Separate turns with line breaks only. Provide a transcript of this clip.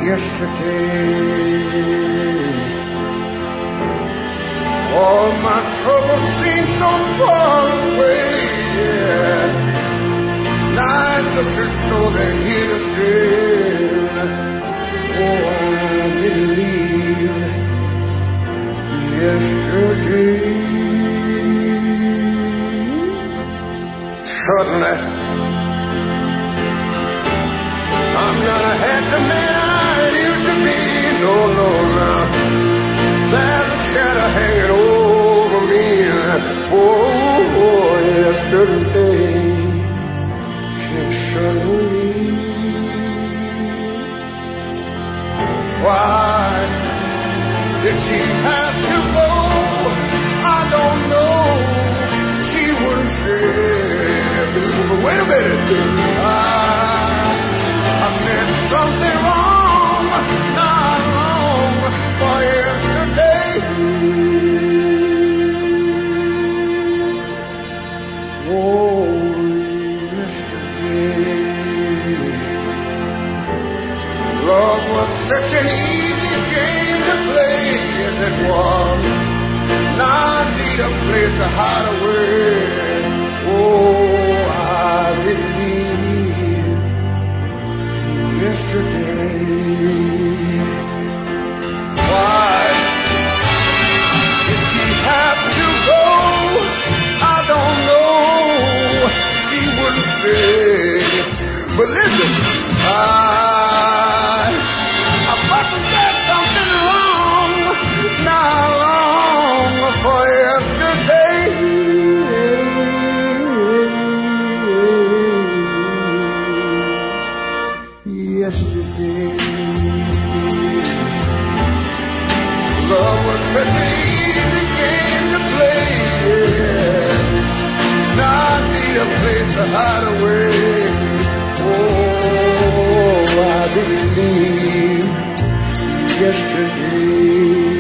yesterday. All my troubles seem so far away, yeah. Now it looks as though they're here to stay. Oh, I believe yesterday. Suddenly, I'm not a happy man I used to be. No, no, no. There's a shadow hanging over me. For yesterday came suddenly. Why did she have to go? I don't know. She wouldn't say. But wait a minute. I said something wrong, not long for yesterday. Oh, yesterday. Love was such an easy game to play as it was. Now I need a place to hide away. Oh, I believe yesterday. Why did she have to go? I don't know. She wouldn't say. But listen, I must have said something wrong, not long for yesterday. Yesterday, love was such an easy game to play. Yeah. Now I need a place to hide away. Oh, I believe yesterday.